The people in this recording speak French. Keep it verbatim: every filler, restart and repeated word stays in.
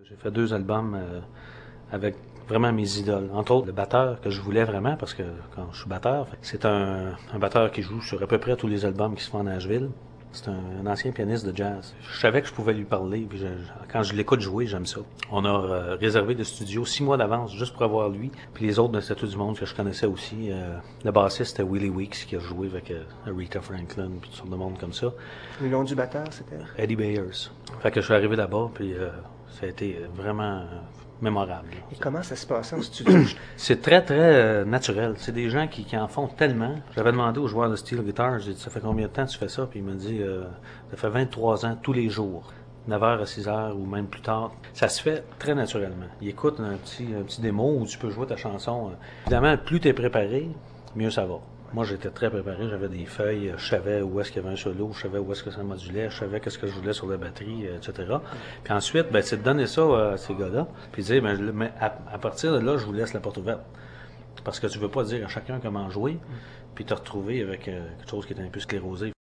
J'ai fait deux albums euh, avec vraiment mes idoles. Entre autres, le batteur que je voulais vraiment, parce que quand je suis batteur, c'est un, un batteur qui joue sur à peu près tous les albums qui se font à Nashville. C'est un, un ancien pianiste de jazz. Je savais que je pouvais lui parler, puis je, je, quand je l'écoute jouer, j'aime ça. On a euh, réservé le studio six mois d'avance juste pour avoir lui, puis les autres, ben, c'était tout du monde que je connaissais aussi. Euh, le bassiste, c'était Willie Weeks, qui a joué avec euh, Aretha Franklin, puis toutes sortes de monde comme ça. Le nom du batteur, c'était? Eddie Bayers. Fait que je suis arrivé là-bas, puis euh, ça a été vraiment... Euh, mémorable. Et comment ça se passait en studio? C'est très, très euh, naturel. C'est des gens qui, qui en font tellement. J'avais demandé au joueur de steel guitar, j'ai dit, ça fait combien de temps tu fais ça? Puis il m'a dit, euh, ça fait vingt-trois ans, tous les jours. neuf heures à six heures ou même plus tard. Ça se fait très naturellement. Il écoute un petit, un petit démo où tu peux jouer ta chanson. Évidemment, plus tu es préparé, mieux ça va. Moi, j'étais très préparé, j'avais des feuilles, je savais où est-ce qu'il y avait un solo, je savais où est-ce que ça modulait, je savais qu'est-ce que je voulais sur la batterie, et cetera. Puis ensuite, ben, c'est de donner ça à ces gars-là, puis dire, ben, mais à, à partir de là, je vous laisse la porte ouverte. Parce que tu veux pas dire à chacun comment jouer, puis te retrouver avec euh, quelque chose qui est un peu sclérosé.